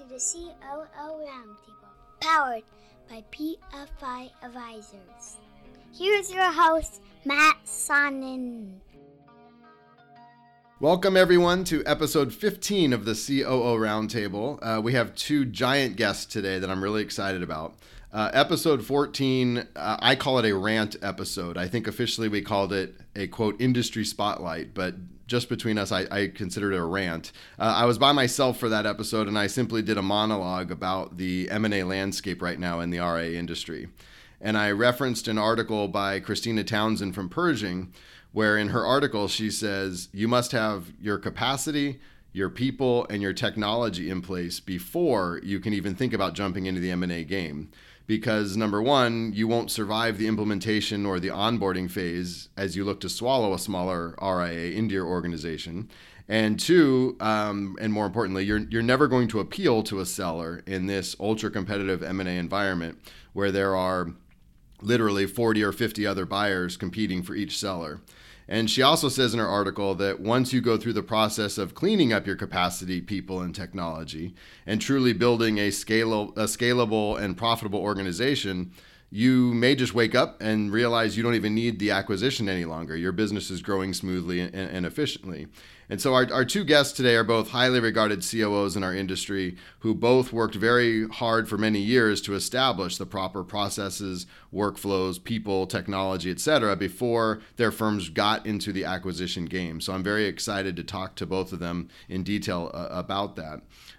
to the COO Roundtable, powered by PFI Advisors. Here's your host, Matt Sonnen. Welcome, everyone, to episode 15 of the COO Roundtable. We have two giant guests today that I'm really excited about. Episode 14, I call it a rant episode. I think officially we called it a, quote, industry spotlight, but just between us, I considered it a rant. I was by myself for that episode, and I simply did a monologue about the M&A landscape right now in the RIA industry. And I referenced an article by Christina Townsend from Pershing, where in her article she says, you must have your capacity, your people, and your technology in place before you can even think about jumping into the M&A game. Because number one, you won't survive the implementation or the onboarding phase as you look to swallow a smaller RIA into your organization. And two, and more importantly, you're never going to appeal to a seller in this ultra-competitive M&A environment where there are literally 40 or 50 other buyers competing for each seller. And she also says in her article that once you go through the process of cleaning up your capacity, people, and technology, and truly building a scalable and profitable organization, you may just wake up and realize you don't even need the acquisition any longer. Your business is growing smoothly and efficiently. And so our two guests today are both highly regarded COOs in our industry who both worked very hard for many years to establish the proper processes, workflows, people, technology, et cetera, before their firms got into the acquisition game. So I'm very excited to talk to both of them in detail about that.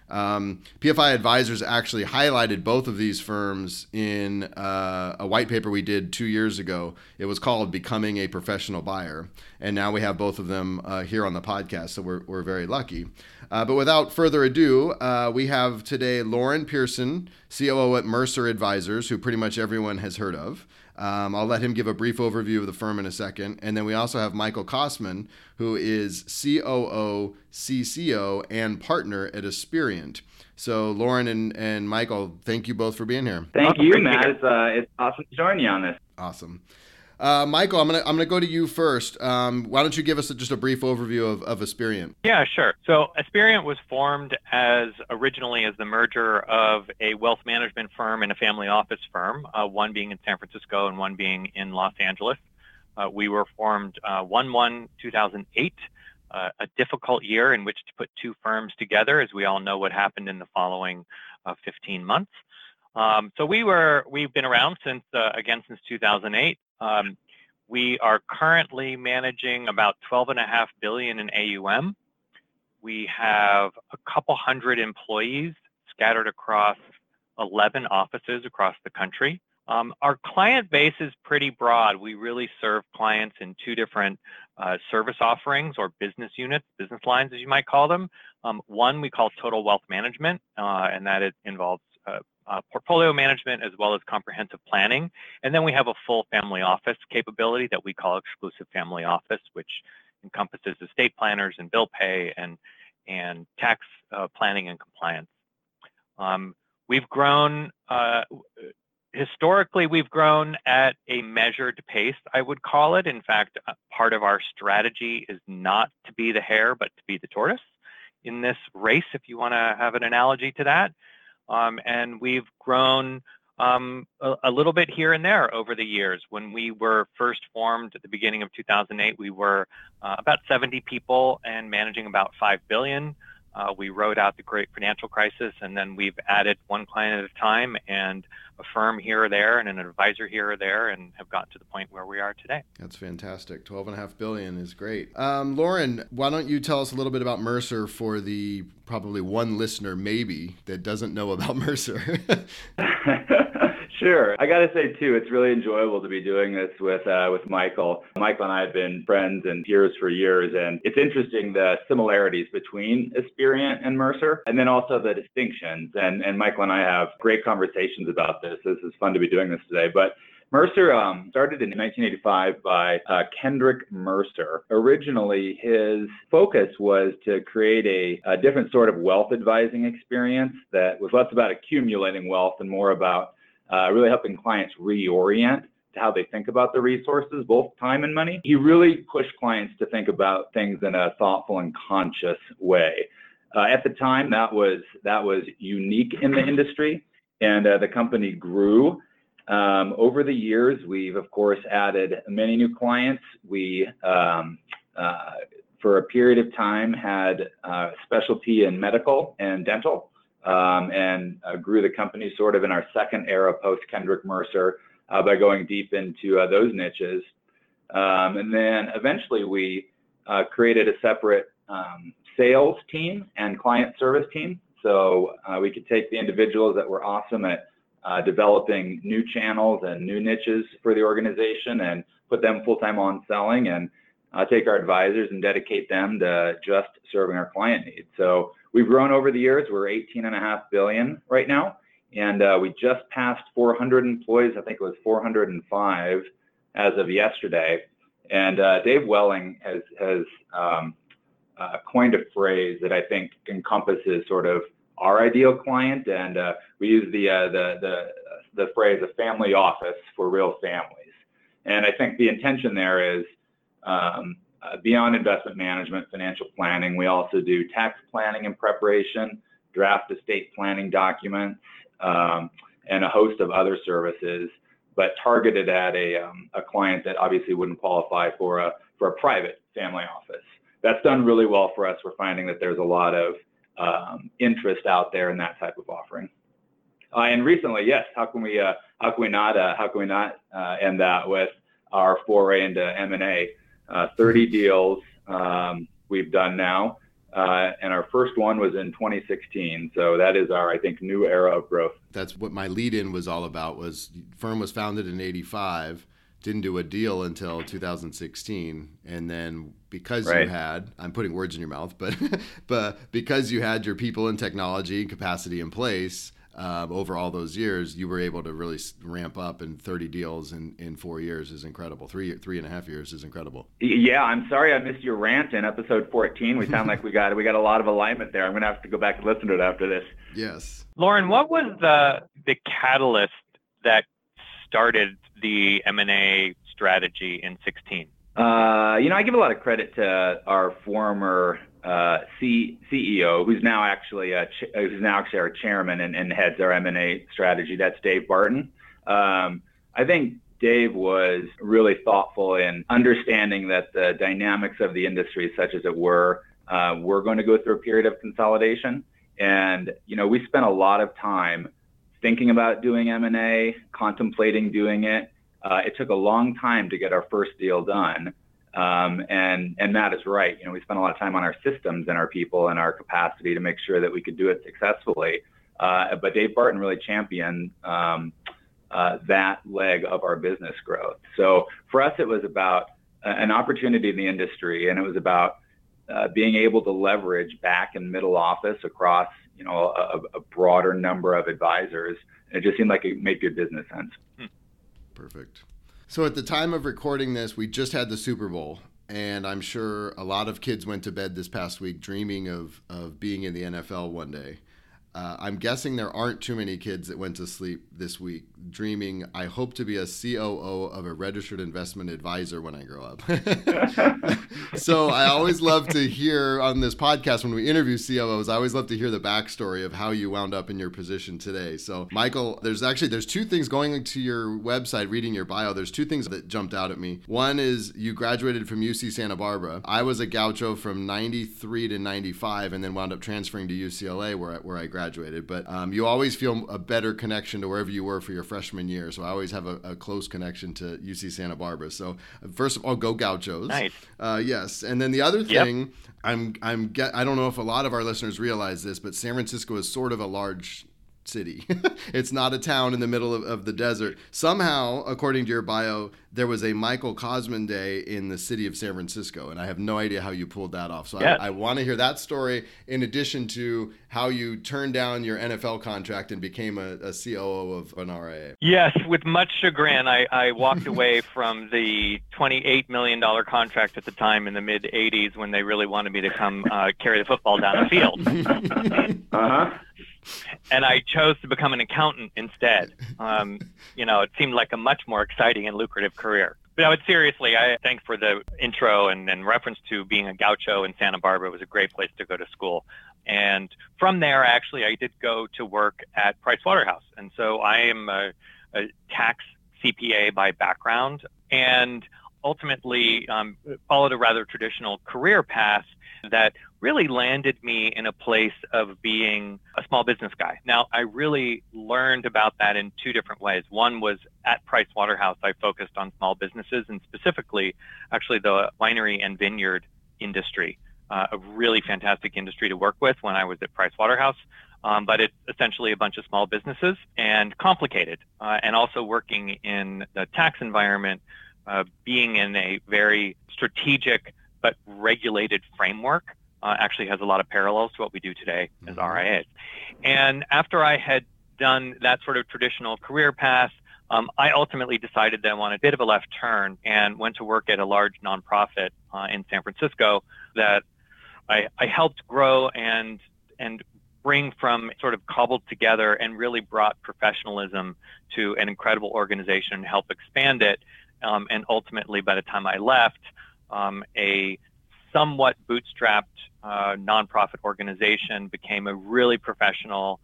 PFI Advisors actually highlighted both of these firms in a white paper we did 2 years ago. It was called Becoming a Professional Buyer. And now we have both of them here on the podcast, so we're very lucky. But without further ado, we have today Lauren Pearson, COO at Mercer Advisors, who pretty much everyone has heard of. I'll let him give a brief overview of the firm in a second. And then we also have Michael Kosman, who is COO, CCO, and partner at Aspiriant. So Lauren and Michael, thank you both for being here. Thank you, Matt. It's awesome to join you on this. Awesome. Michael, I'm gonna go to you first. Why don't you give us just a brief overview of Aspiriant? Yeah, sure. So Aspiriant was formed originally as the merger of a wealth management firm and a family office firm, one being in San Francisco and one being in Los Angeles. We were formed 1/1/2008, a difficult year in which to put two firms together, as we all know what happened in the following 15 months. So we've been around since 2008. We are currently managing about $12.5 billion in AUM. We have a couple hundred employees scattered across 11 offices across the country. Our client base is pretty broad. We really serve clients in two different service offerings or business units, business lines, as you might call them. One we call Total Wealth Management, and that it involves portfolio management as well as comprehensive planning. And then we have a full family office capability that we call Exclusive Family Office, which encompasses estate planners and bill pay and tax planning and compliance. We've grown, historically, we've grown at a measured pace, I would call it. In fact, part of our strategy is not to be the hare, but to be the tortoise in this race, if you want to have an analogy to that. And we've grown a little bit here and there over the years. When we were first formed at the beginning of 2008, we were about 70 people and managing about $5 billion. We rode out the great financial crisis, and then we've added one client at a time and a firm here or there and an advisor here or there, and have gotten to the point where we are today. That's fantastic. $12.5 billion is great. Lauren, why don't you tell us a little bit about Mercer for the probably one listener maybe that doesn't know about Mercer? Sure. I got to say, too, it's really enjoyable to be doing this with Michael. Michael and I have been friends and peers for years, and it's interesting the similarities between Aspiriant and Mercer, and then also the distinctions. And Michael and I have great conversations about this. This is fun to be doing this today. But Mercer started in 1985 by Kendrick Mercer. Originally, his focus was to create a different sort of wealth advising experience that was less about accumulating wealth and more about really helping clients reorient to how they think about the resources, both time and money. He really pushed clients to think about things in a thoughtful and conscious way. At the time, that was unique in the industry, and the company grew. Over the years, we've of course added many new clients. We, for a period of time, had specialty in medical and dental, and grew the company sort of in our second era post Kendrick Mercer by going deep into those niches. And then eventually we created a separate sales team and client service team. So we could take the individuals that were awesome at developing new channels and new niches for the organization and put them full-time on selling, and take our advisors and dedicate them to just serving our client needs. So we've grown over the years. We're $18.5 billion right now, and we just passed 400 employees. I think it was 405 as of yesterday. And Dave Welling has coined a phrase that I think encompasses sort of our ideal client, and we use the phrase "a family office for real families." And I think the intention there is beyond investment management, financial planning. We also do tax planning and preparation, draft estate planning documents, and a host of other services, but targeted at a client that obviously wouldn't qualify for a private family office. That's done really well for us. We're finding that there's a lot of interest out there in that type of offering. And recently, yes, how can we not end that with our foray into M&A? 30 deals we've done now, and our first one was in 2016. So that is our, I think, new era of growth. That's what my lead-in was all about. Was firm was founded in '85. Didn't do a deal until 2016, and then because you had, I'm putting words in your mouth, but because you had your people and technology and capacity in place over all those years, you were able to really ramp up, and 30 deals in 4 years is incredible. 3.5 years is incredible. Yeah, I'm sorry I missed your rant in episode 14. We sound like we got a lot of alignment there. I'm gonna have to go back and listen to it after this. Yes. Lauren, what was the catalyst that started the M&A strategy in 16? I give a lot of credit to our former CEO, who's now actually our chairman and heads our M&A strategy. That's Dave Barton. I think Dave was really thoughtful in understanding that the dynamics of the industry, such as it were going to go through a period of consolidation. And, we spent a lot of time thinking about doing M&A, contemplating doing it. It took a long time to get our first deal done. And Matt is right. We spent a lot of time on our systems and our people and our capacity to make sure that we could do it successfully. But Dave Barton really championed that leg of our business growth. So for us, it was about an opportunity in the industry, and it was about being able to leverage back and middle office across a broader number of advisors. And it just seemed like it made good business sense. Perfect. So at the time of recording this, we just had the Super Bowl, and I'm sure a lot of kids went to bed this past week dreaming of being in the NFL one day. I'm guessing there aren't too many kids that went to sleep this week dreaming, I hope to be a COO of a registered investment advisor when I grow up. So I always love to hear on this podcast when we interview COOs, I always love to hear the backstory of how you wound up in your position today. So Michael, there's two things going to your website, reading your bio. There's two things that jumped out at me. One is you graduated from UC Santa Barbara. I was a Gaucho from 93 to 95 and then wound up transferring to UCLA where I graduated. But you always feel a better connection to wherever you were for your freshman year. So I always have a close connection to UC Santa Barbara. So first of all, go Gauchos. Nice. Yes. And then the other thing, I don't know if a lot of our listeners realize this, but San Francisco is sort of a large city. It's not a town in the middle of the desert. Somehow, according to your bio, there was a Michael Kosman Day in the city of San Francisco, and I have no idea how you pulled that off. So I want to hear that story in addition to how you turned down your NFL contract and became a COO of an RIA. Yes, with much chagrin, I walked away from the $28 million contract at the time in the mid-'80s when they really wanted me to come carry the football down the field. And I chose to become an accountant instead. It seemed like a much more exciting and lucrative career. But seriously, thanks for the intro and reference to being a Gaucho in Santa Barbara. It was a great place to go to school. And from there, actually, I did go to work at Price Waterhouse. And so I am a tax CPA by background, and ultimately followed a rather traditional career path that really landed me in a place of being a small business guy. Now, I really learned about that in two different ways. One was at Price Waterhouse, I focused on small businesses, and specifically actually the winery and vineyard industry, a really fantastic industry to work with when I was at Price Waterhouse. But it's essentially a bunch of small businesses and complicated. And also working in the tax environment, being in a very strategic but regulated framework actually has a lot of parallels to what we do today as RIAs. And after I had done that sort of traditional career path, I ultimately decided that I wanted a bit of a left turn and went to work at a large nonprofit in San Francisco that I helped grow and bring from sort of cobbled together and really brought professionalism to an incredible organization and help expand it. And ultimately, by the time I left, a somewhat bootstrapped nonprofit organization became a really professional,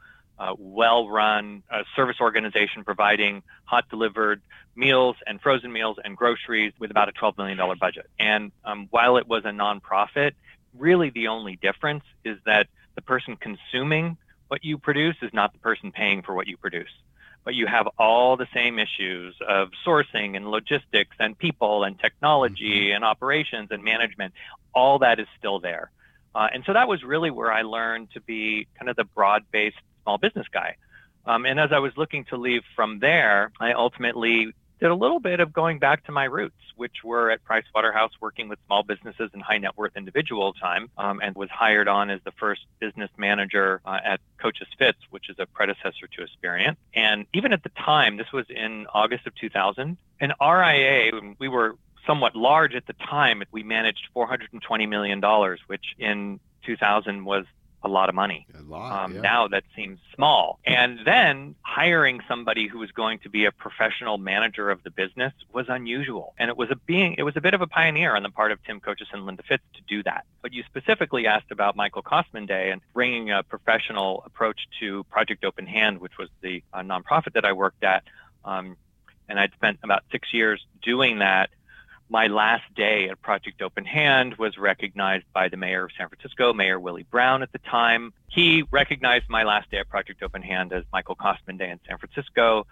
well-run service organization providing hot delivered meals and frozen meals and groceries with about a $12 million budget. And while it was a nonprofit, really the only difference is that the person consuming what you produce is not the person paying for what you produce. But you have all the same issues of sourcing and logistics and people and technology and operations and management. All that is still there. And so that was really where I learned to be kind of the broad-based small business guy. And as I was looking to leave from there, I ultimately did a little bit of going back to my roots, which were at Price Waterhouse working with small businesses and high net worth individual time, and was hired on as the first business manager at Coach's Fitz, which is a predecessor to Aspiriant. And even at the time, this was in August of 2000, an RIA, we were somewhat large at the time. We managed $420 million, which in 2000 was a lot of money. Yeah. Now that seems small. And then hiring somebody who was going to be a professional manager of the business was unusual. And it was a bit of a pioneer on the part of Tim Coaches and Linda Fitz to do that. But you specifically asked about Michael Kosman Day and bringing a professional approach to Project Open Hand, which was the nonprofit that I worked at. And I'd spent about 6 years doing that. My last day at Project Open Hand was recognized by the mayor of San Francisco, Mayor Willie Brown at the time. He recognized my last day at Project Open Hand as Michael Kosman Day in San Francisco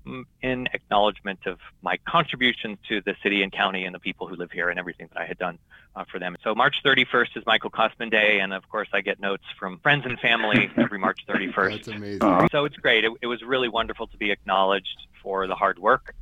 in acknowledgement of my contributions to the city and county and the people who live here and everything that I had done for them. So March 31st is Michael Kosman Day, and of course I get notes from friends and family every March 31st. That's amazing. So it's great. It was really wonderful to be acknowledged for the hard work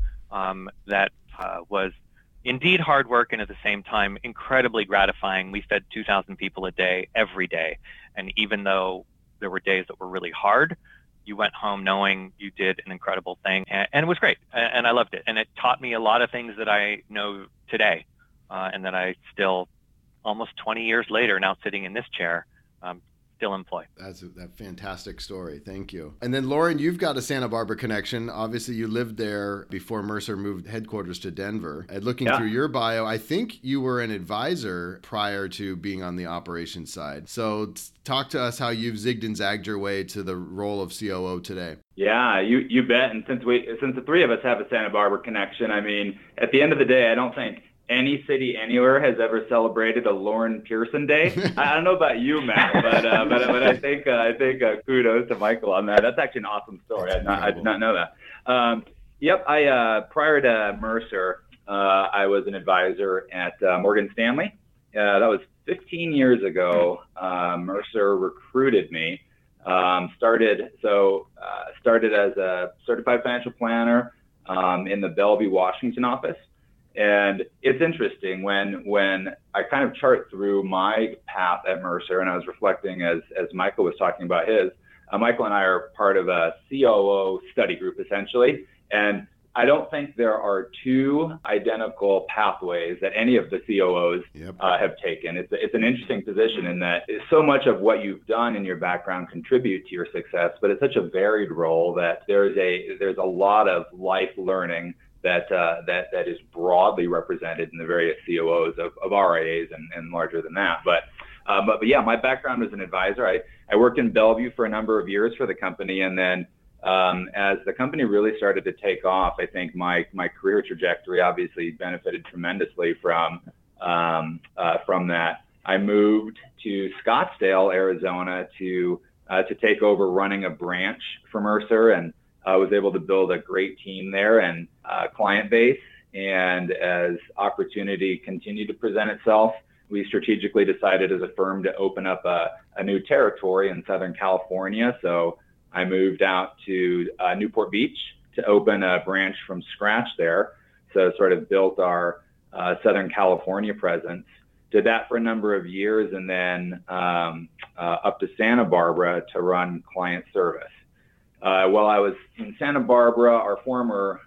that was indeed hard work, and at the same time incredibly gratifying. We fed 2,000 people a day every day, and even though there were days that were really hard, you went home knowing you did an incredible thing, and it was great, and I loved it. And it taught me a lot of things that I know today, and that I still, almost 20 years later, now sitting in this chair, still employ. That's that fantastic story. Thank you. And then Lauren, you've got a Santa Barbara connection. Obviously, you lived there before Mercer moved headquarters to Denver. And looking through your bio, I think you were an advisor prior to being on the operations side. So talk to us how you've zigged and zagged your way to the role of COO today. Yeah, you bet. And since the three of us have a Santa Barbara connection, I mean, at the end of the day, I don't think any city anywhere has ever celebrated a Lauren Pearson Day. I don't know about you, Matt, but I think kudos to Michael on that. That's actually an awesome story. I did not know that. I prior to Mercer, I was an advisor at Morgan Stanley. That was 15 years ago. Mercer recruited me. Started as a certified financial planner in the Bellevue, Washington office. And it's interesting when I kind of chart through my path at Mercer, and I was reflecting as Michael was talking about his. Michael and I are part of a COO study group, essentially. And I don't think there are two identical pathways that any of the COOs have taken. It's an interesting position in that so much of what you've done in your background contribute to your success, but it's such a varied role that there's a lot of life learning that is broadly represented in the various COOs of RIAs and larger than that. But But yeah, my background as an advisor, I worked in Bellevue for a number of years for the company, and then as the company really started to take off, I think my career trajectory obviously benefited tremendously from that. I moved to Scottsdale, Arizona, to take over running a branch for Mercer, and I was able to build a great team there and client base. And as opportunity continued to present itself, we strategically decided as a firm to open up a new territory in Southern California. So I moved out to Newport Beach to open a branch from scratch there. So sort of built our Southern California presence. Did that for a number of years, and then up to Santa Barbara to run client service. While I was in Santa Barbara, our former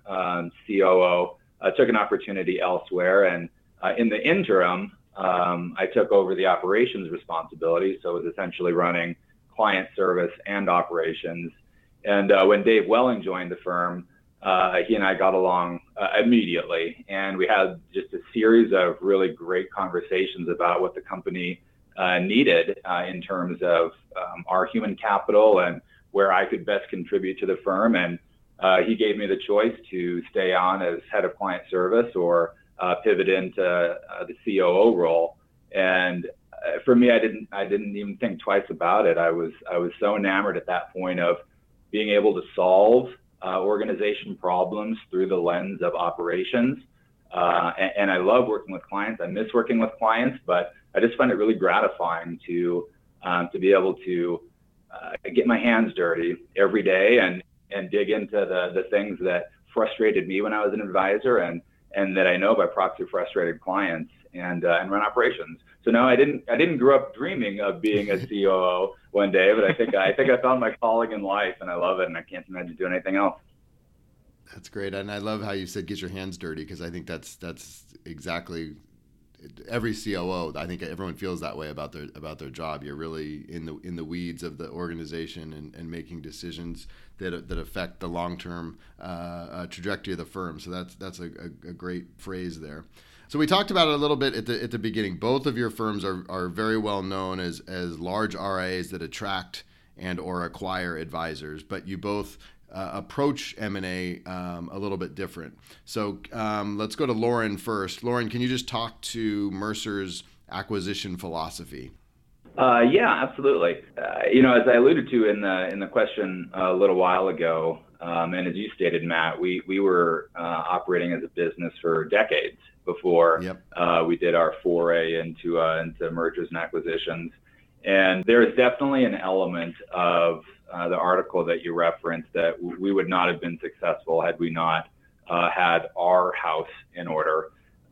COO took an opportunity elsewhere, and in the interim, I took over the operations responsibility, so it was essentially running client service and operations. And when Dave Welling joined the firm, he and I got along immediately, and we had just a series of really great conversations about what the company needed in terms of our human capital and where I could best contribute to the firm. And he gave me the choice to stay on as head of client service or pivot into the COO role. And for me, I didn't even think twice about it. I was so enamored at that point of being able to solve organization problems through the lens of operations. And I love working with clients. I miss working with clients, but I just find it really gratifying to be able to get my hands dirty every day and dig into the things that frustrated me when I was an advisor and that I know by proxy frustrated clients and run operations. So no, I didn't grow up dreaming of being a COO one day, but I think I found my calling in life, and I love it, and I can't imagine doing anything else. That's great, and I love how you said get your hands dirty, because I think that's exactly every COO. I think everyone feels that way about their job. You're really in the weeds of the organization and making decisions that affect the long-term trajectory of the firm. So that's a great phrase there. So we talked about it a little bit at the beginning. Both of your firms are very well known as large RIAs that attract and or acquire advisors, but you both approach M&A a little bit different. So let's go to Lauren first. Lauren, can you just talk to Mercer's acquisition philosophy? Yeah, absolutely. As I alluded to in the question a little while ago, and as you stated, Matt, we were operating as a business for decades before we did our foray into mergers and acquisitions. And there is definitely an element of the article that you referenced that we would not have been successful had we not had our house in order.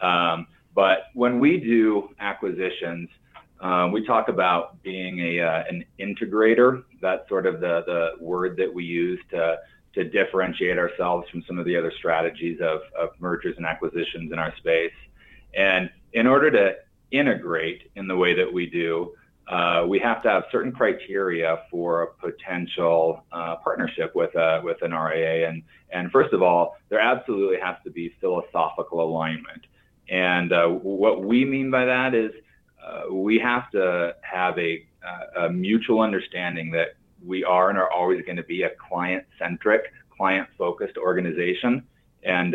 But when we do acquisitions, we talk about being an integrator. That's sort of the word that we use to differentiate ourselves from some of the other strategies of mergers and acquisitions in our space. And in order to integrate in the way that we do, we have to have certain criteria for a potential partnership with an RIA. And first of all, there absolutely has to be philosophical alignment. And what we mean by that is we have to have a mutual understanding that we are and are always going to be a client-centric, client-focused organization. And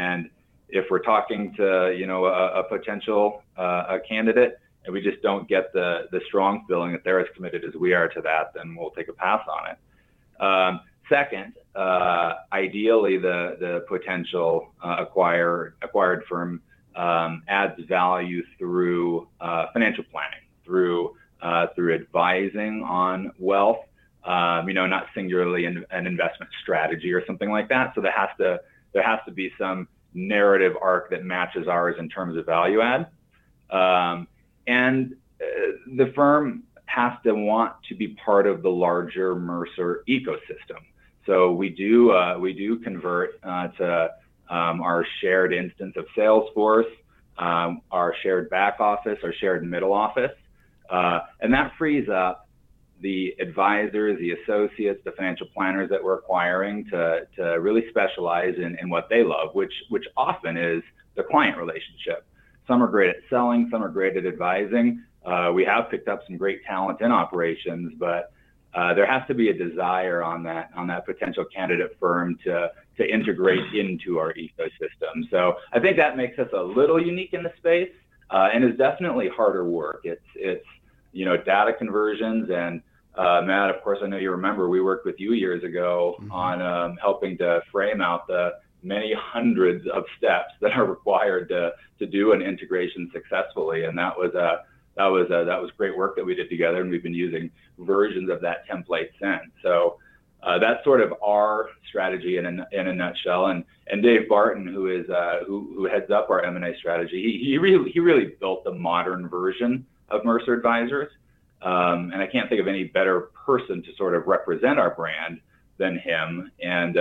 if we're talking to a potential candidate, and we just don't get the strong feeling that they're as committed as we are to that, then we'll take a pass on it. Second, ideally, the potential acquired firm adds value through financial planning, through advising on wealth, not singularly an investment strategy or something like that. So there has to be some narrative arc that matches ours in terms of value add. And the firm has to want to be part of the larger Mercer ecosystem. So we do convert to our shared instance of Salesforce, our shared back office, our shared middle office, and that frees up the advisors, the associates, the financial planners that we're acquiring to really specialize in what they love, which often is the client relationship. Some are great at selling, some are great at advising, We have picked up some great talent in operations, but there has to be a desire on that potential candidate firm to integrate into our ecosystem. So I think that makes us a little unique in the space, and is definitely harder work. It's data conversions, and Matt, of course, I know you remember we worked with you years ago on helping to frame out the many hundreds of steps that are required to do an integration successfully, and that was great work that we did together, and we've been using versions of that template since. So that's sort of our strategy in a nutshell. And Dave Barton, who heads up our M&A strategy, he really built the modern version of Mercer Advisors. And I can't think of any better person to sort of represent our brand than him. And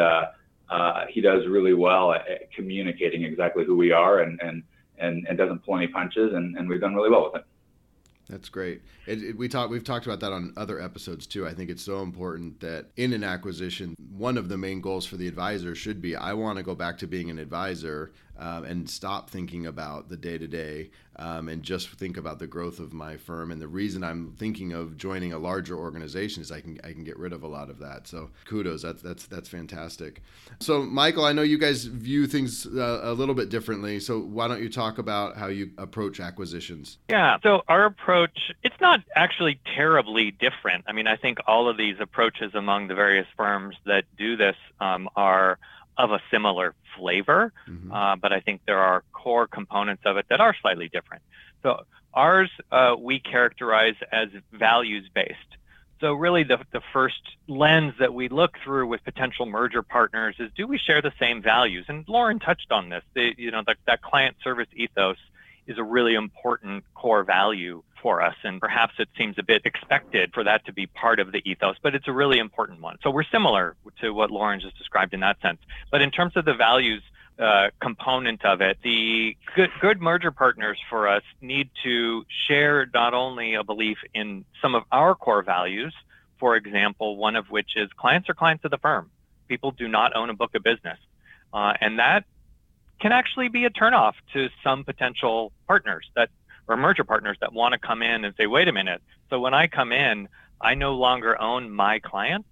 he does really well at communicating exactly who we are and doesn't pull any punches, and we've done really well with it. That's great. We've talked about that on other episodes too. I think it's so important that in an acquisition, one of the main goals for the advisor should be, I want to go back to being an advisor and stop thinking about the day-to-day and just think about the growth of my firm. And the reason I'm thinking of joining a larger organization is I can get rid of a lot of that. So kudos, that's fantastic. So Michael, I know you guys view things a little bit differently. So why don't you talk about how you approach acquisitions? Yeah, so our approach, it's not actually terribly different. I mean, I think all of these approaches among the various firms that do this are of a similar flavor, but I think there are core components of it that are slightly different. So ours, we characterize as values-based. So really the first lens that we look through with potential merger partners is, do we share the same values? And Lauren touched on this. That client service ethos is a really important core value for us, and perhaps it seems a bit expected for that to be part of the ethos, but it's a really important one. So we're similar to what Lauren just described in that sense. But in terms of the values component of it, the good merger partners for us need to share not only a belief in some of our core values, for example, one of which is clients are clients of the firm. People do not own a book of business. And that can actually be a turnoff to some potential partners or merger partners that want to come in and say, wait a minute, so when I come in, I no longer own my clients.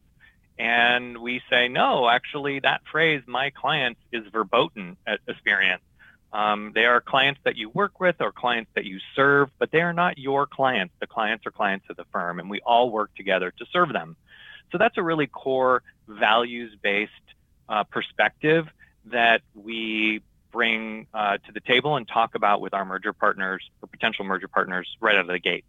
And we say, no, actually that phrase, my clients, is verboten at Aspirian. They are clients that you work with or clients that you serve, but they are not your clients. The clients are clients of the firm, and we all work together to serve them. So that's a really core values-based perspective that we bring to the table and talk about with our merger partners or potential merger partners right out of the gate.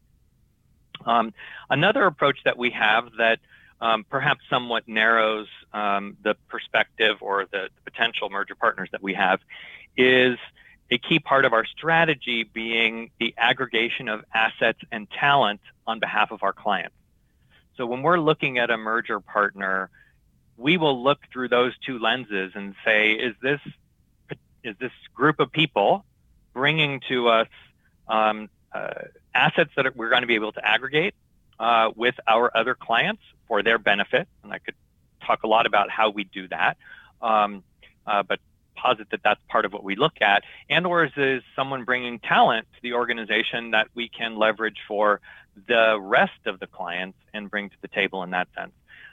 Another approach that we have that perhaps somewhat narrows the perspective or the potential merger partners that we have is a key part of our strategy being the aggregation of assets and talent on behalf of our clients. So when we're looking at a merger partner, we will look through those two lenses and say, is this group of people bringing to us assets that we're going to be able to aggregate with our other clients for their benefit? And I could talk a lot about how we do that, but posit that that's part of what we look at. And or is someone bringing talent to the organization that we can leverage for the rest of the clients and bring to the table in that sense.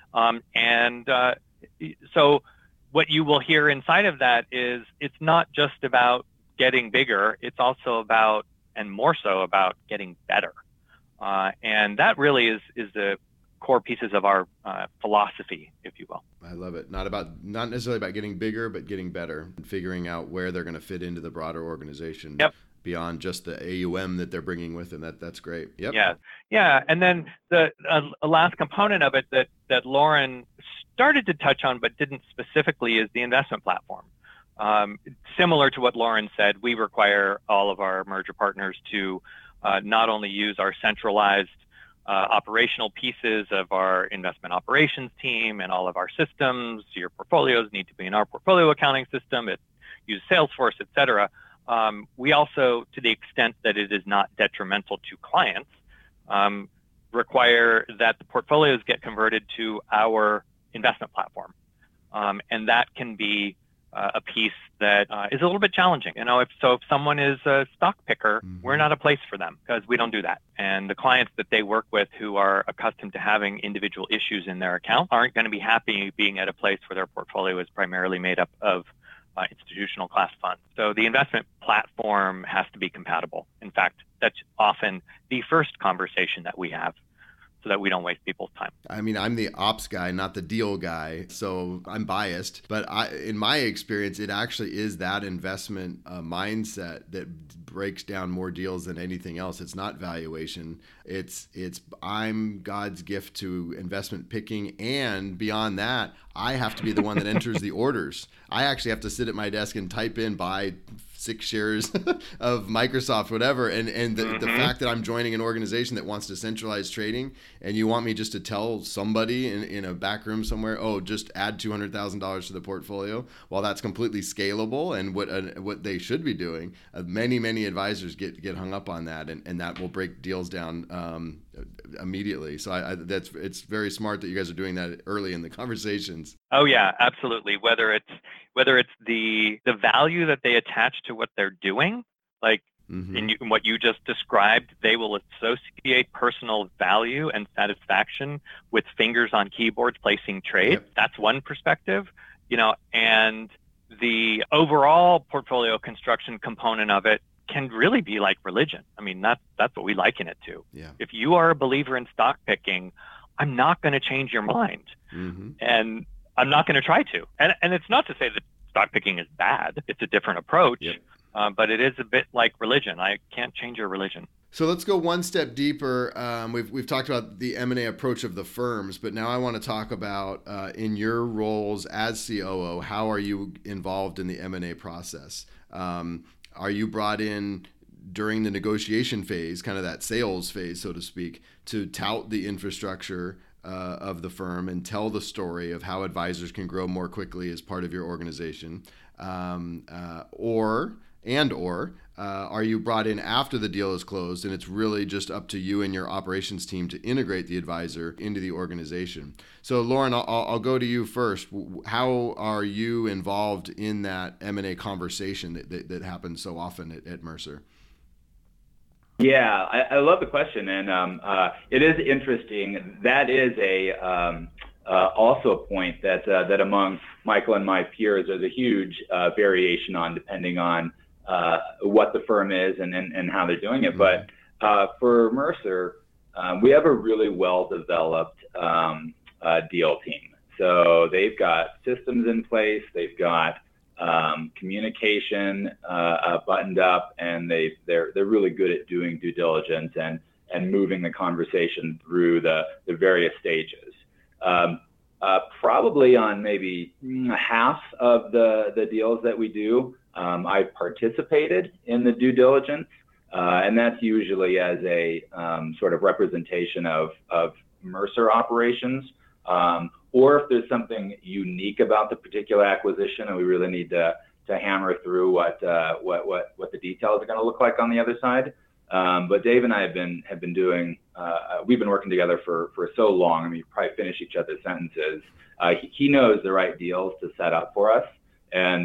So what you will hear inside of that is it's not just about getting bigger, it's also about, and more so about, getting better. And that really is the core pieces of our philosophy, if you will. I love it. Not necessarily about getting bigger, but getting better and figuring out where they're going to fit into the broader organization. Yep. Beyond just the AUM that they're bringing with them. That's great. Yep. Yeah. And then the last component of it that Lauren started to touch on but didn't specifically is the investment platform. Similar to what Lauren said, we require all of our merger partners to not only use our centralized operational pieces of our investment operations team and all of our systems. Your portfolios need to be in our portfolio accounting system. It uses Salesforce, et cetera. We also, to the extent that it is not detrimental to clients, require that the portfolios get converted to our investment platform. And that can be a piece that is a little bit challenging. If someone is a stock picker, we're not a place for them because we don't do that. And the clients that they work with who are accustomed to having individual issues in their account aren't going to be happy being at a place where their portfolio is primarily made up of institutional class funds. So the investment platform has to be compatible. In fact, that's often the first conversation that we have, so that we don't waste people's time. I mean, I'm the ops guy, not the deal guy, so I'm biased. But in my experience, it actually is that investment mindset that breaks down more deals than anything else. It's not valuation. It's I'm God's gift to investment picking, and beyond that, I have to be the one that enters the orders. I actually have to sit at my desk and type in buy 6 shares of Microsoft, whatever. And the fact that I'm joining an organization that wants to centralize trading, and you want me just to tell somebody in a back room somewhere, oh, just add $200,000 to the portfolio, well, that's completely scalable and what they should be doing. Many advisors get hung up on that, and that will break deals down immediately. So it's very smart that you guys are doing that early in the conversations. Oh yeah, absolutely. Whether it's the value that they attach to what they're doing, like in what you just described, they will associate personal value and satisfaction with fingers on keyboards placing trades. Yep. That's one perspective, and the overall portfolio construction component of it can really be like religion. I mean, that's what we liken it to. Yeah. If you are a believer in stock picking, I'm not going to change your mind. And I'm not going to try to. And it's not to say that stock picking is bad. It's a different approach, yep. But it is a bit like religion. I can't change your religion. So let's go one step deeper. We've talked about the M&A approach of the firms, but now I want to talk about in your roles as COO, how are you involved in the M&A process? Are you brought in during the negotiation phase, kind of that sales phase, so to speak, to tout the infrastructure of the firm and tell the story of how advisors can grow more quickly as part of your organization? Or are you brought in after the deal is closed and it's really just up to you and your operations team to integrate the advisor into the organization? So Lauren, I'll go to you first. How are you involved in that M&A conversation that happens so often at Mercer? Yeah, I love the question, and it is interesting. That is also a point that among Michael and my peers, there's a huge variation on depending on what the firm is and how they're doing it. But for Mercer, we have a really well-developed deal team. So they've got systems in place, they've got communication buttoned up, and they're really good at doing due diligence and moving the conversation through the various stages. Probably on maybe half of the deals that we do, I've participated in the due diligence, and that's usually as a sort of representation of Mercer operations, or if there's something unique about the particular acquisition and we really need to hammer through what the details are going to look like on the other side. But Dave and I have been doing, we've been working together for so long. I mean, you probably finish each other's sentences. He knows the right deals to set up for us, and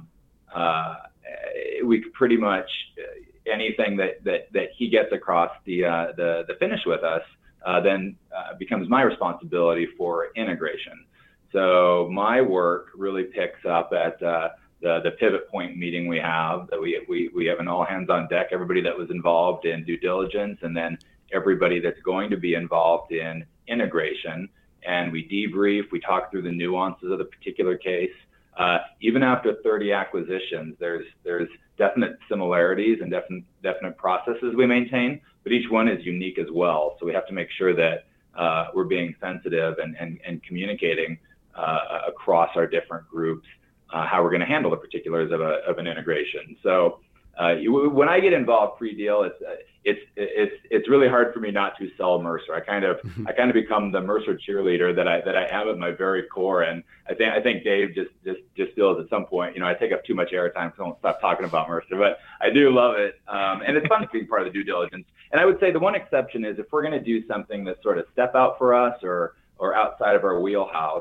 we could pretty much anything that he gets across the finish with us then becomes my responsibility for integration. So my work really picks up at the pivot point meeting we have. That we have an all hands on deck, everybody that was involved in due diligence, and then everybody that's going to be involved in integration. And we debrief, we talk through the nuances of the particular case. Even after 30 acquisitions, there's definite similarities and definite processes we maintain, but each one is unique as well. So we have to make sure that we're being sensitive and communicating across our different groups how we're going to handle the particulars of an integration. So when I get involved pre-deal, it's really hard for me not to sell Mercer. I kind of become the Mercer cheerleader that I am at my very core, and I think Dave just feels at some point, I take up too much airtime, so I won't stop talking about Mercer. But I do love it, and it's fun being part of the due diligence. And I would say the one exception is if we're going to do something that's sort of step out for us or outside of our wheelhouse.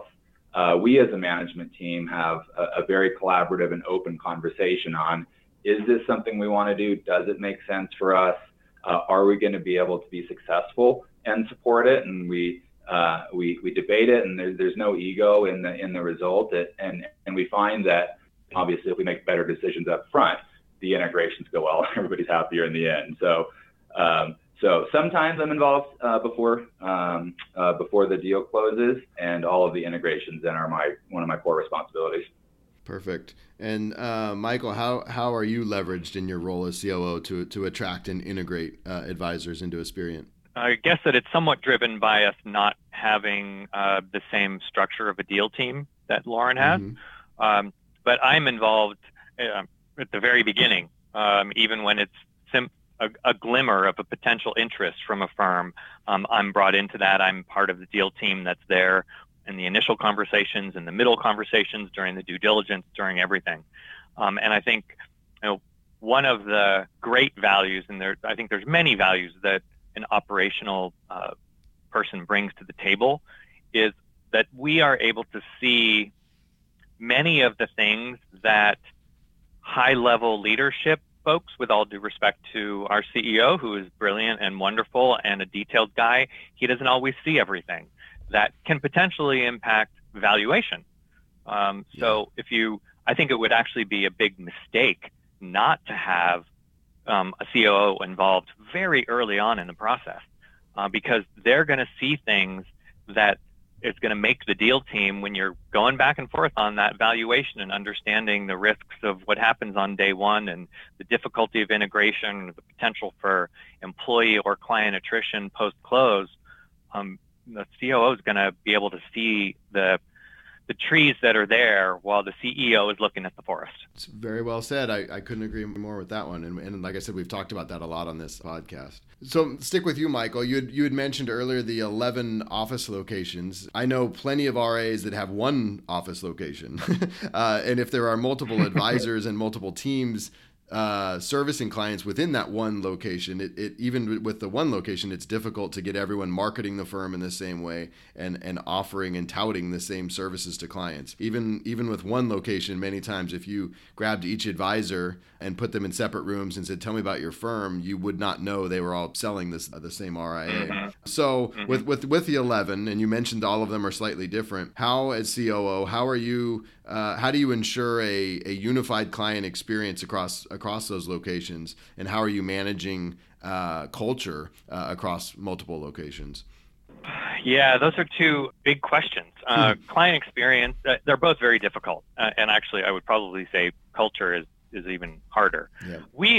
we as a management team have a very collaborative and open conversation on, is this something we want to do? Does it make sense for us? Are we going to be able to be successful and support it? And we debate it, and there's no ego in the result. And we find that obviously if we make better decisions up front, the integrations go well. Everybody's happier in the end. So sometimes I'm involved before the deal closes, and all of the integrations then are one of my core responsibilities. Perfect. And Michael, how are you leveraged in your role as COO to attract and integrate advisors into Aspiriant? I guess that it's somewhat driven by us not having the same structure of a deal team that Lauren has. Mm-hmm. But I'm involved at the very beginning, even when it's a glimmer of a potential interest from a firm. I'm brought into that. I'm part of the deal team that's there in the initial conversations, in the middle conversations, during the due diligence, during everything. And I think, one of the great values, and I think there's many values that an operational person brings to the table, is that we are able to see many of the things that high-level leadership folks, with all due respect to our CEO, who is brilliant and wonderful and a detailed guy, he doesn't always see everything that can potentially impact valuation. So I think it would actually be a big mistake not to have a COO involved very early on in the process, because they're going to see things that it's going to make the deal team, when you're going back and forth on that valuation and understanding the risks of what happens on day one and the difficulty of integration, the potential for employee or client attrition post-close. The COO is going to be able to see the trees that are there while the CEO is looking at the forest. It's very well said. I couldn't agree more with that one. And like I said, we've talked about that a lot on this podcast. So stick with you, Michael. You had mentioned earlier the 11 office locations. I know plenty of RAs that have one office location. And if there are multiple advisors and multiple teams servicing clients within that one location, it even with the one location, it's difficult to get everyone marketing the firm in the same way and offering and touting the same services to clients. Even with one location, many times if you grabbed each advisor and put them in separate rooms and said, "Tell me about your firm," you would not know they were all selling the same RIA. Mm-hmm. So mm-hmm. with the 11, and you mentioned all of them are slightly different, how as COO, how do you ensure a unified client experience across those locations, and how are you managing culture across multiple locations? Yeah, those are two big questions. Client experience, they're both very difficult, and actually, I would probably say culture is even harder. Yeah.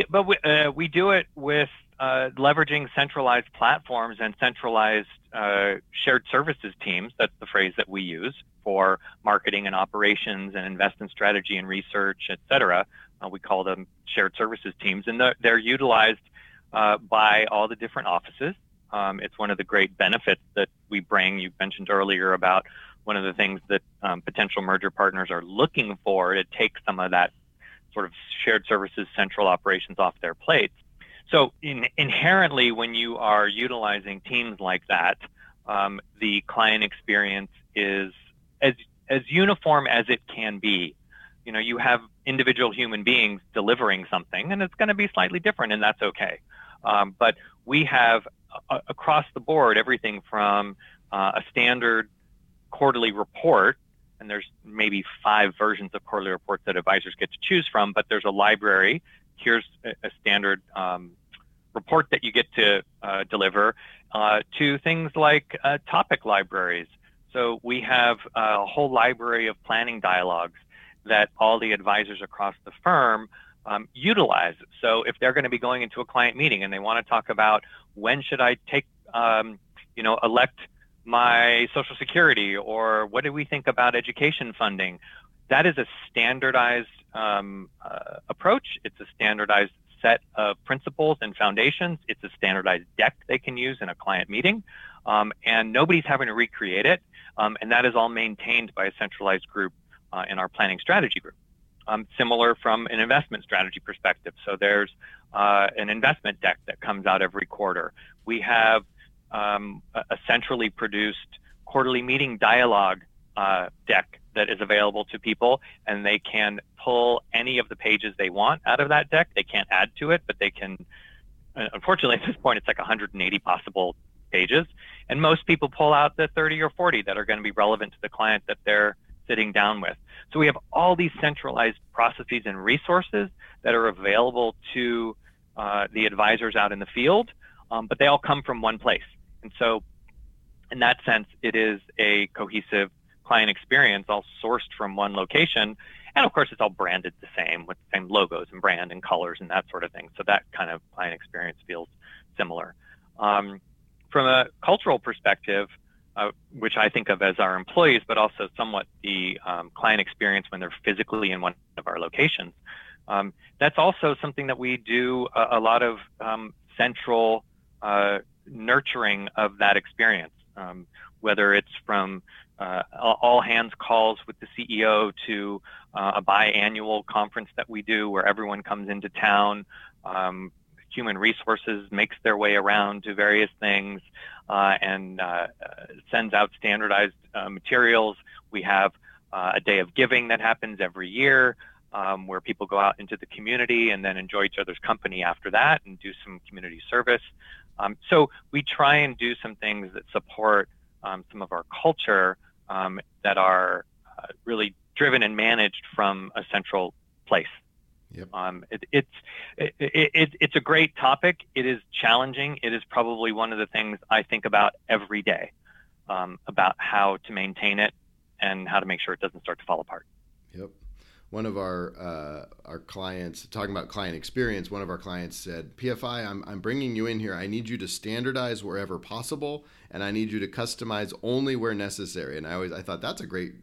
We do it with leveraging centralized platforms and centralized shared services teams. That's the phrase that we use for marketing and operations and investment strategy and research, et cetera. We call them shared services teams, and they're utilized by all the different offices. It's one of the great benefits that we bring. You mentioned earlier about one of the things that potential merger partners are looking for to take some of that sort of shared services central operations off their plates. So inherently, when you are utilizing teams like that, the client experience is as uniform as it can be. You have individual human beings delivering something, and it's going to be slightly different, and that's okay. But we have across the board everything from a standard quarterly report, and there's maybe 5 versions of quarterly reports that advisors get to choose from, but there's a library. Here's a standard report that you get to deliver, to things like topic libraries. So we have a whole library of planning dialogues that all the advisors across the firm utilize. So if they're going to be going into a client meeting and they want to talk about when should I take, elect my Social Security, or what do we think about education funding, that is a standardized approach. It's a standardized set of principles and foundations. It's a standardized deck they can use in a client meeting, and nobody's having to recreate it. And that is all maintained by a centralized group in our planning strategy group. Similar from an investment strategy perspective. So there's an investment deck that comes out every quarter. We have a centrally produced quarterly meeting dialogue deck that is available to people, and they can pull any of the pages they want out of that deck. They can't add to it, but they can, unfortunately at this point, it's like 180 possible pages. And most people pull out the 30 or 40 that are going to be relevant to the client that they're sitting down with. So we have all these centralized processes and resources that are available to the advisors out in the field, but they all come from one place. And so in that sense, it is a cohesive client experience, all sourced from one location. And of course, it's all branded the same with the same logos and brand and colors and that sort of thing. So that kind of client experience feels similar. From a cultural perspective, which I think of as our employees, but also somewhat the client experience when they're physically in one of our locations, that's also something that we do a lot of central nurturing of that experience, whether it's from all hands calls with the CEO to a biannual conference that we do where everyone comes into town. Human resources makes their way around to various things and sends out standardized materials. We have a day of giving that happens every year where people go out into the community and then enjoy each other's company after that and do some community service. So we try and do some things that support some of our culture that are really driven and managed from a central place. Yep. It's a great topic. It is challenging. It is probably one of the things I think about every day, about how to maintain it and how to make sure it doesn't start to fall apart. Yep. One of our clients, talking about client experience, one of our clients said, PFI, I'm bringing you in here. I need you to standardize wherever possible, and I need you to customize only where necessary. And I thought that's a great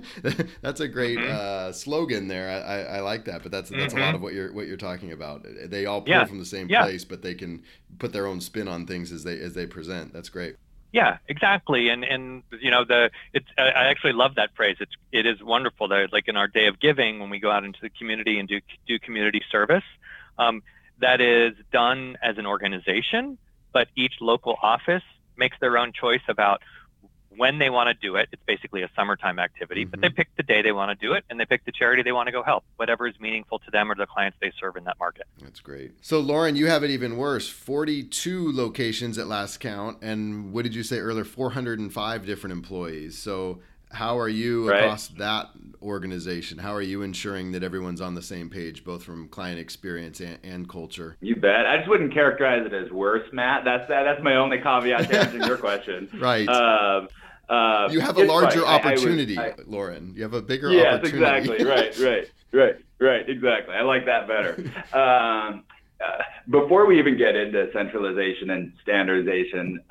slogan there. I like that, but that's a lot of what you're talking about. They all pull from the same place, but they can put their own spin on things as they present. That's great. Yeah, exactly. And you know, I actually love that phrase. It is wonderful that, like, in our day of giving, when we go out into the community and do community service, that is done as an organization, but each local office makes their own choice about when they want to do it. It's basically a summertime activity, but they pick the day they want to do it, and they pick the charity they want to go help, whatever is meaningful to them or the clients they serve in that market. That's great. So Lauren, you have it even worse, 42 locations at last count, and what did you say earlier, 405 different employees. So how are you across that organization? How are you ensuring that everyone's on the same page, both from client experience and culture? You bet. I just wouldn't characterize it as worse, Matt. That's my only caveat to answering your question. Right. You have a larger opportunity, Lauren. You have a bigger opportunity. Yes, exactly. Right. Exactly. I like that better. Before we even get into centralization and standardization,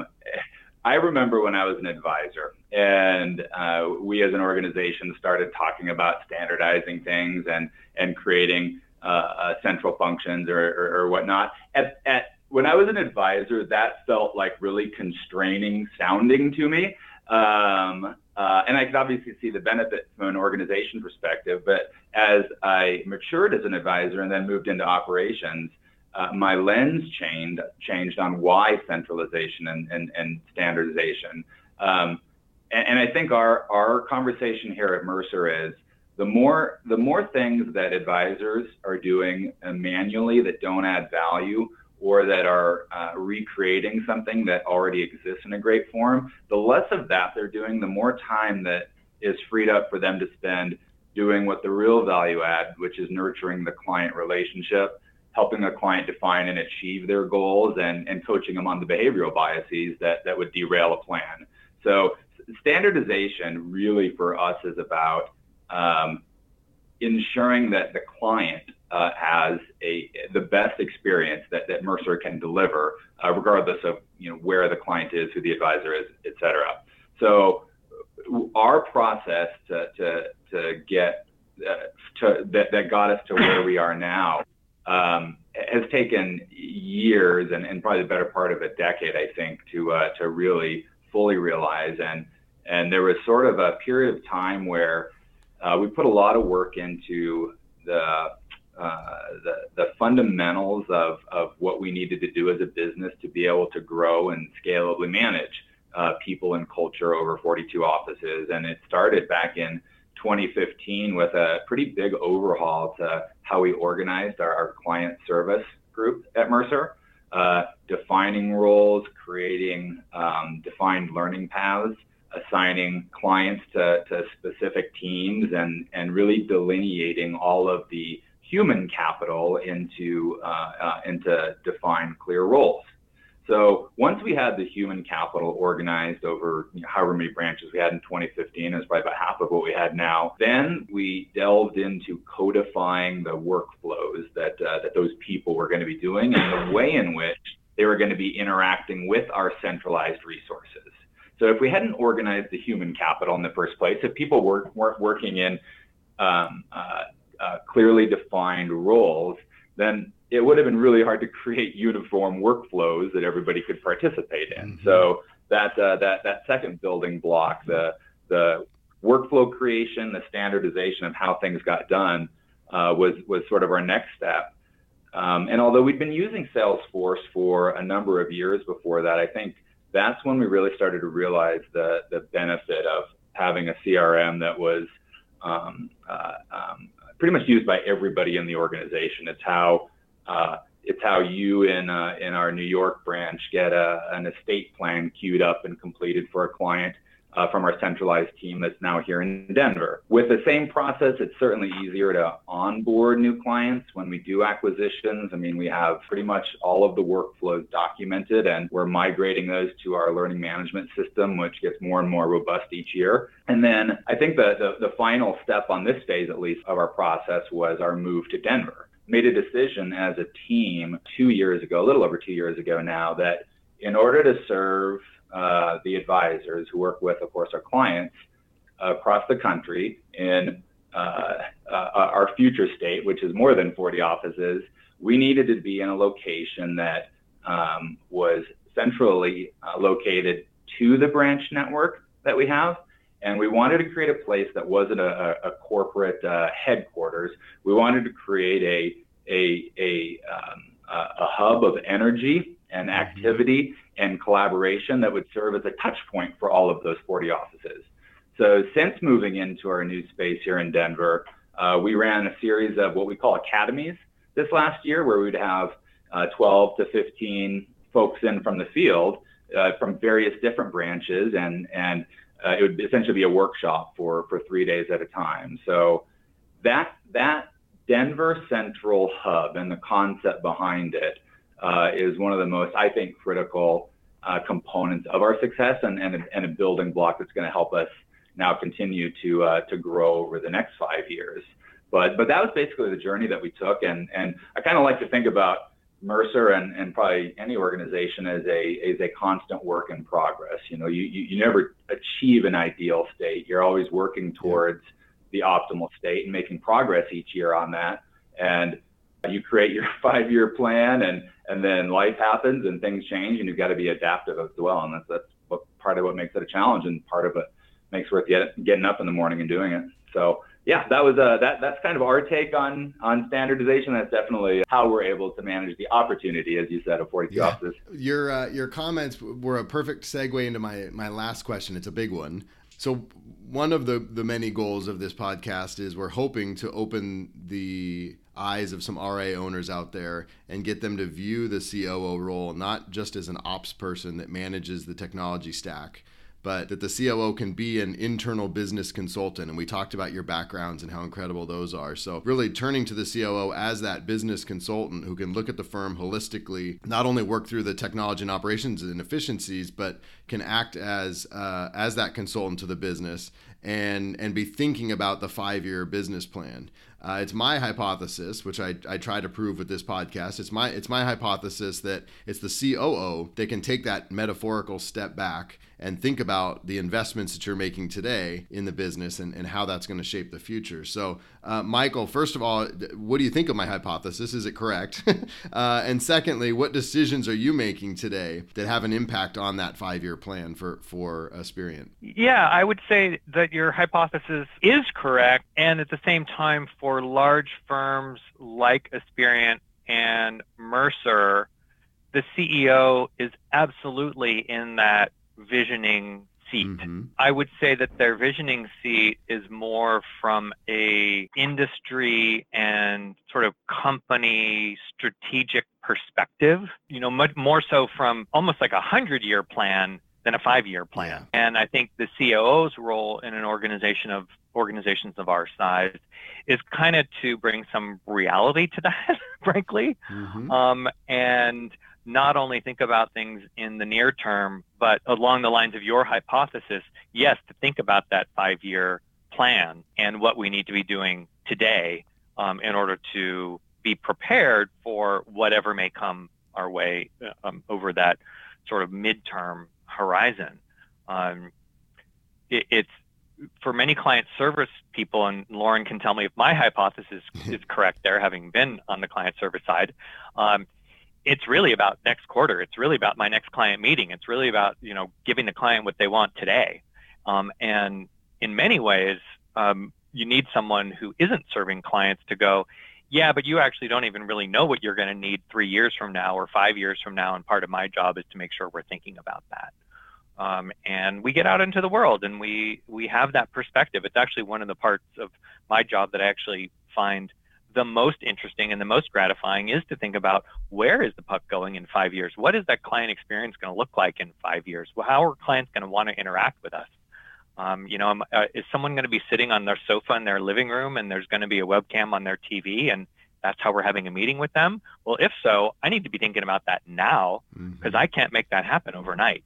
I remember when I was an advisor and we as an organization started talking about standardizing things and creating central functions or whatnot. When I was an advisor, that felt like really constraining sounding to me. And I could obviously see the benefit from an organization perspective, but as I matured as an advisor and then moved into operations, my lens changed on why centralization and standardization. And I think our conversation here at Mercer is the more things that advisors are doing manually that don't add value or that are recreating something that already exists in a great form, the less of that they're doing, the more time that is freed up for them to spend doing what the real value add, which is nurturing the client relationship, helping a client define and achieve their goals, and coaching them on the behavioral biases that would derail a plan. So standardization really for us is about ensuring that the client has the best experience that Mercer can deliver, regardless of where the client is, who the advisor is, et cetera. So our process that got us to where we are now has taken years and probably the better part of a decade, I think, to really fully realize. And there was sort of a period of time where we put a lot of work into the fundamentals of what we needed to do as a business to be able to grow and scalably manage people and culture over 42 offices. And it started back in 2015 with a pretty big overhaul to how we organized our client service group at Mercer, defining roles, creating defined learning paths, assigning clients to specific teams, and really delineating all of the human capital into defined clear roles. So once we had the human capital organized over however many branches we had in 2015, it was probably about half of what we had now. Then we delved into codifying the workflows that those people were going to be doing and the way in which they were going to be interacting with our centralized resources. So if we hadn't organized the human capital in the first place, if people weren't working in clearly defined roles, then it would have been really hard to create uniform workflows that everybody could participate in. Mm-hmm. So that second building block, the workflow creation, the standardization of how things got done, was sort of our next step. And although we'd been using Salesforce for a number of years before that, I think that's when we really started to realize the benefit of having a CRM that was pretty much used by everybody in the organization. It's how you in our New York branch get an estate plan queued up and completed for a client from our centralized team that's now here in Denver. With the same process, it's certainly easier to onboard new clients when we do acquisitions. I mean, we have pretty much all of the workflows documented, and we're migrating those to our learning management system, which gets more and more robust each year. And then I think the final step on this phase, at least, of our process was our move to Denver. Made a decision as a team 2 years ago, a little over 2 years ago now, that in order to serve the advisors who work with, of course, our clients across the country in our future state, which is more than 40 offices, we needed to be in a location that was centrally located to the branch network that we have. And we wanted to create a place that wasn't a corporate headquarters. We wanted to create a hub of energy and activity and collaboration that would serve as a touch point for all of those 40 offices. So since moving into our new space here in Denver, we ran a series of what we call academies this last year, where we'd have 12 to 15 folks in from the field from various different branches, and it would essentially be a workshop for 3 days at a time. So that Denver Central Hub and the concept behind it is one of the most, I think, critical components of our success, and a building block that's going to help us now continue to grow over the next 5 years. But that was basically the journey that we took, and I kind of like to think about Mercer and probably any organization as a constant work in progress. You know, you never achieve an ideal state. You're always working towards the optimal state and making progress each year on that. And you create your 5-year plan, and then life happens and things change, and you've got to be adaptive as well. And that's what part of what makes it a challenge, and part of it makes it worth getting up in the morning and doing it. So yeah, that was that's kind of our take on standardization. That's definitely how we're able to manage the opportunity, as you said, of 42 offices. Your comments were a perfect segue into my last question. It's a big one. So one of the many goals of this podcast is we're hoping to open the eyes of some RA owners out there and get them to view the COO role not just as an ops person that manages the technology stack, but that the COO can be an internal business consultant. And we talked about your backgrounds and how incredible those are. So really turning to the COO as that business consultant who can look at the firm holistically, not only work through the technology and operations and efficiencies, but can act as that consultant to the business and be thinking about the 5-year business plan. It's my hypothesis, which I try to prove with this podcast. It's my hypothesis that it's the COO that can take that metaphorical step back and think about the investments that you're making today in the business and how that's going to shape the future. So, Michael, first of all, what do you think of my hypothesis? Is it correct? And secondly, what decisions are you making today that have an impact on that 5-year plan for Aspiriant? Yeah, I would say that your hypothesis is correct, and at the same time, for large firms like Aspiriant and Mercer, the CEO is absolutely in that visioning seat. Mm-hmm. I would say that their visioning seat is more from a industry and sort of company strategic perspective, much more so from almost like a 100-year plan than a 5-year plan. Yeah. And I think the COO's role in an organizations of our size is kind of to bring some reality to that, frankly, and not only think about things in the near term, but along the lines of your hypothesis, yes, to think about that 5-year plan and what we need to be doing today in order to be prepared for whatever may come our way over that sort of midterm horizon. It's for many client service people, and Lauren can tell me if my hypothesis is correct there, having been on the client service side, it's really about next quarter. It's really about my next client meeting. It's really about, giving the client what they want today. And in many ways, you need someone who isn't serving clients to go, yeah, but you actually don't even really know what you're going to need 3 years from now or 5 years from now. And part of my job is to make sure we're thinking about that. And we get out into the world and we have that perspective. It's actually one of the parts of my job that I actually find the most interesting and the most gratifying is to think about where is the puck going in 5 years? What is that client experience going to look like in 5 years? Well, how are clients going to want to interact with us? Is someone going to be sitting on their sofa in their living room and there's going to be a webcam on their TV and that's how we're having a meeting with them? Well, if so, I need to be thinking about that now because I can't make that happen overnight.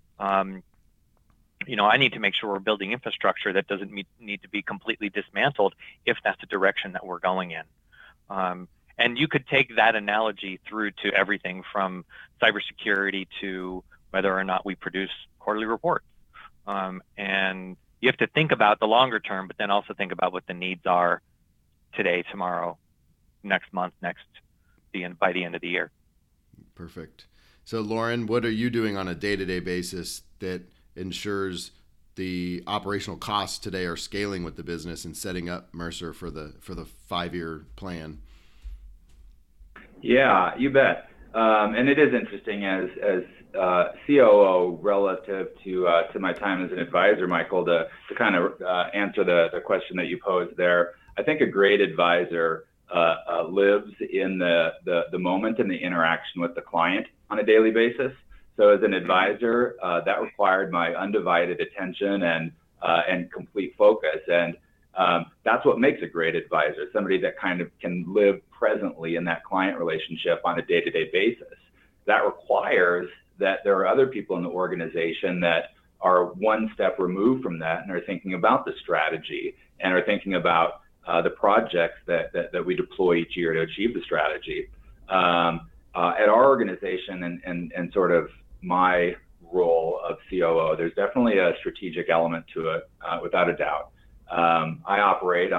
I need to make sure we're building infrastructure that doesn't need to be completely dismantled if that's the direction that we're going in. And you could take that analogy through to everything from cybersecurity to whether or not we produce quarterly reports. And you have to think about the longer term, but then also think about what the needs are today, tomorrow, next month, by the end of the year. Perfect. So Lauren, what are you doing on a day-to-day basis that ensures the operational costs today are scaling with the business and setting up Mercer for the 5-year plan? Yeah, you bet. And it is interesting as COO relative to my time as an advisor, Michael, to kind of answer the question that you posed there. I think a great advisor lives in the moment and the interaction with the client on a daily basis. So as an advisor, that required my undivided attention and complete focus. And that's what makes a great advisor, somebody that kind of can live presently in that client relationship on a day-to-day basis. That requires that there are other people in the organization that are one step removed from that and are thinking about the strategy and are thinking about the projects that we deploy each year to achieve the strategy. At our organization and sort of my role of COO, there's definitely a strategic element to it, without a doubt. I operate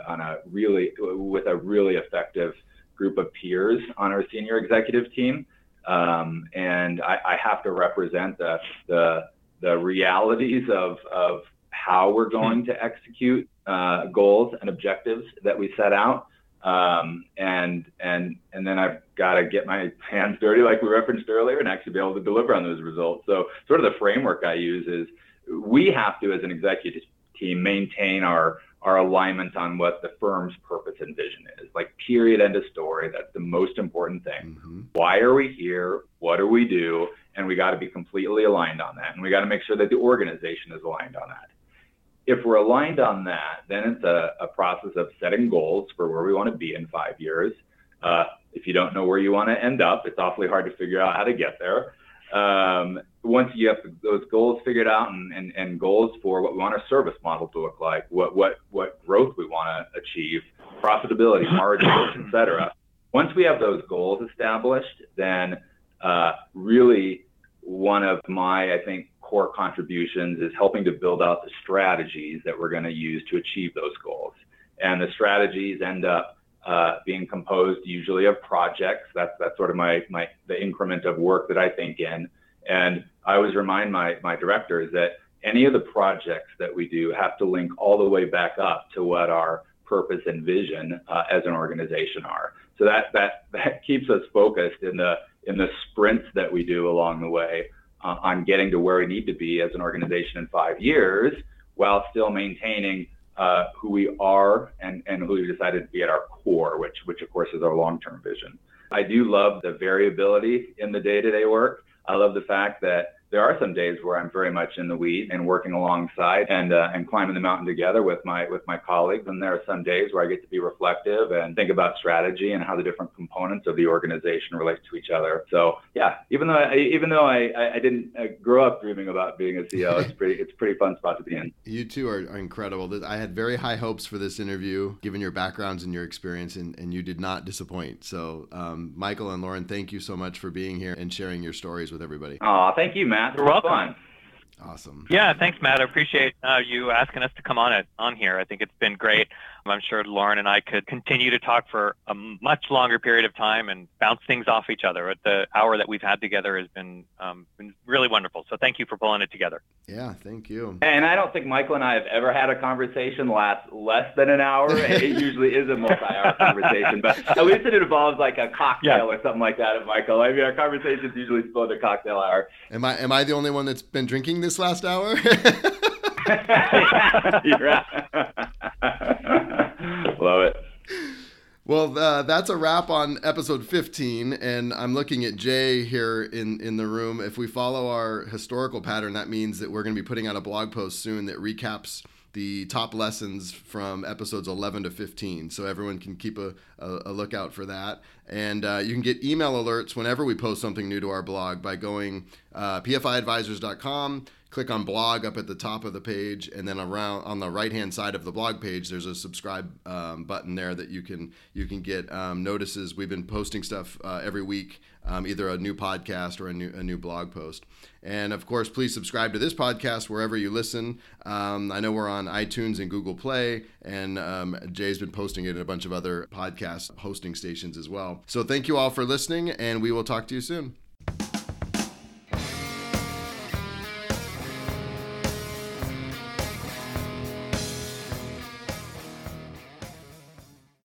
with a really effective group of peers on our senior executive team, and I have to represent the realities of how we're going to execute goals and objectives that we set out. And then I've got to get my hands dirty, like we referenced earlier, and actually be able to deliver on those results. So sort of the framework I use is we have to, as an executive team, maintain our alignment on what the firm's purpose and vision is. Like, period, end of story. That's the most important thing. Mm-hmm. Why are we here? What do we do? And we got to be completely aligned on that. And we got to make sure that the organization is aligned on that. If we're aligned on that, then it's a process of setting goals for where we want to be in 5 years. If you don't know where you want to end up, it's awfully hard to figure out how to get there. Once you have those goals figured out and goals for what we want our service model to look like, what growth we want to achieve, profitability, margins, et cetera. Once we have those goals established, then really one of my, I think, core contributions is helping to build out the strategies that we're going to use to achieve those goals. And the strategies end up being composed usually of projects. That's sort of the increment of work that I think in. And I always remind my directors that any of the projects that we do have to link all the way back up to what our purpose and vision as an organization are. So that keeps us focused in the sprints that we do along the way. on getting to where we need to be as an organization in 5 years, while still maintaining who we are and who we decided to be at our core, which of course is our long-term vision. I do love the variability in the day-to-day work. I love the fact that there are some days where I'm very much in the weeds and working alongside and climbing the mountain together with my colleagues. And there are some days where I get to be reflective and think about strategy and how the different components of the organization relate to each other. So yeah, even though I didn't grow up dreaming about being a CEO, it's a pretty fun spot to be in. You two are incredible. I had very high hopes for this interview, given your backgrounds and your experience, and you did not disappoint. So Michael and Lauren, thank you so much for being here and sharing your stories with everybody. Oh, thank you, Matt. You're welcome. Fun. Awesome. Yeah, thanks, Matt. I appreciate you asking us to come on here. I think it's been great. I'm sure Lauren and I could continue to talk for a much longer period of time and bounce things off each other. The hour that we've had together has been really wonderful. So thank you for pulling it together. Yeah, thank you. And I don't think Michael and I have ever had a conversation last less than an hour. It usually is a multi-hour conversation, but at least it involves like a cocktail or something like that, Michael. I mean, our conversations usually split a cocktail hour. Am I the only one that's been drinking this last hour? You're right. Love it. Well, that's a wrap on episode 15, and I'm looking at Jay here in the room. If we follow our historical pattern, that means that we're going to be putting out a blog post soon that recaps the top lessons from episodes 11 to 15, so everyone can keep a lookout for that. And you can get email alerts whenever we post something new to our blog by going pfiadvisors.com, click on blog up at the top of the page, and then around on the right-hand side of the blog page, there's a subscribe button there that you can get notices. We've been posting stuff every week, either a new podcast or a new blog post. And of course, please subscribe to this podcast wherever you listen. I know we're on iTunes and Google Play, and Jay's been posting it at a bunch of other podcast hosting stations as well. So thank you all for listening, and we will talk to you soon.